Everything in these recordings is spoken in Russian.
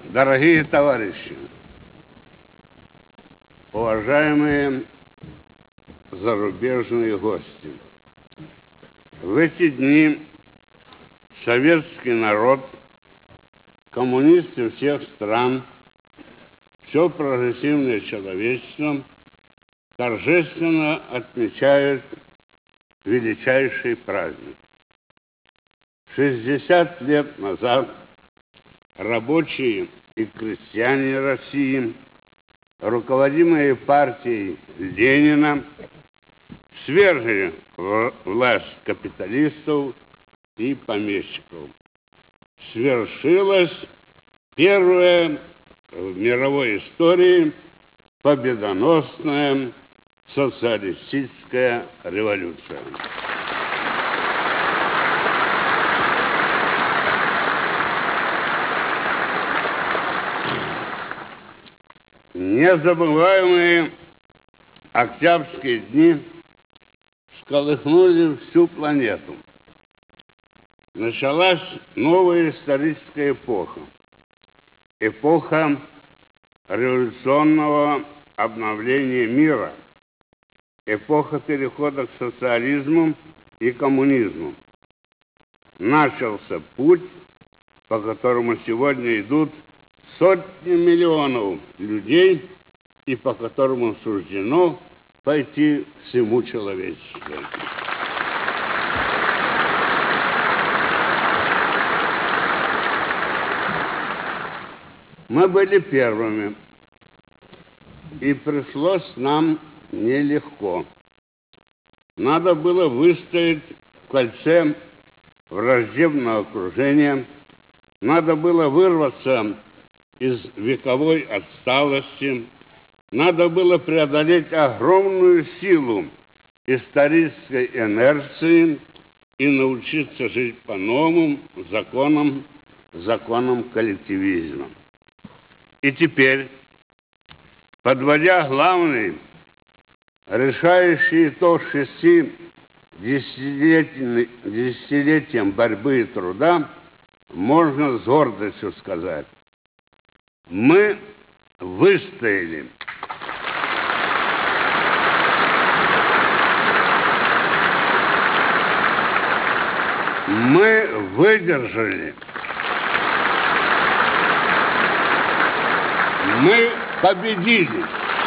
Дорогие товарищи, уважаемые зарубежные гости, в эти дни советский народ, коммунисты всех стран, все прогрессивное человечество торжественно отмечают величайший праздник. 60 лет назад рабочие и крестьяне России, руководимые партией Ленина, свергли власть капиталистов и помещиков. Свершилась первая в мировой истории победоносная социалистическая революция. Незабываемые октябрьские дни всколыхнули всю планету. Началась новая историческая эпоха. Эпоха революционного обновления мира. Эпоха перехода к социализму и коммунизму. Начался путь, по которому сегодня идут сотни миллионов людей и по которому суждено пойти всему человечеству. Мы были первыми, и пришлось нам нелегко. Надо было выстоять в кольце враждебного окружения, надо было вырваться из вековой отсталости, надо было преодолеть огромную силу исторической инерции и научиться жить по новым законам коллективизма. И теперь, подводя главный, решающий итог 6 десятилетиям борьбы и труда, можно с гордостью сказать: мы выстояли. Мы выдержали. Мы победили.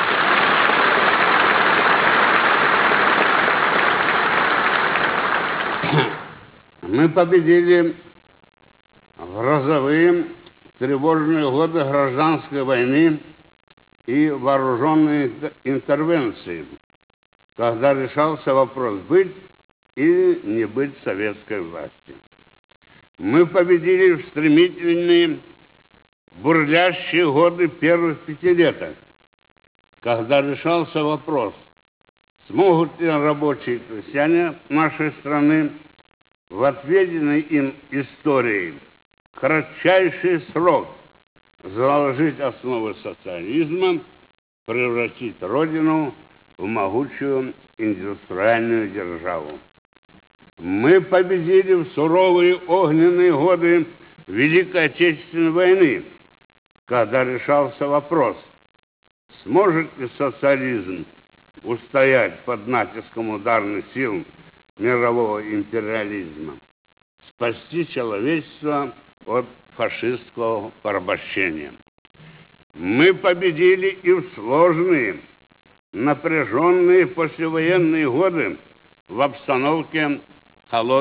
Мы победили в грозовые тревожные годы гражданской войны и вооруженной интервенции, когда решался вопрос быть или не быть советской власти. Мы победили в стремительные бурлящие годы первых пятилеток, когда решался вопрос, смогут ли рабочие и крестьяне нашей страны в отведенной им историей кратчайший срок заложить основы социализма, превратить Родину в могучую индустриальную державу. Мы победили в суровые огненные годы Великой Отечественной войны, когда решался вопрос, сможет ли социализм устоять под натиском ударных сил мирового империализма, спасти человечество от фашистского порабощения. Мы победили и в сложные, напряженные послевоенные годы в обстановке холодной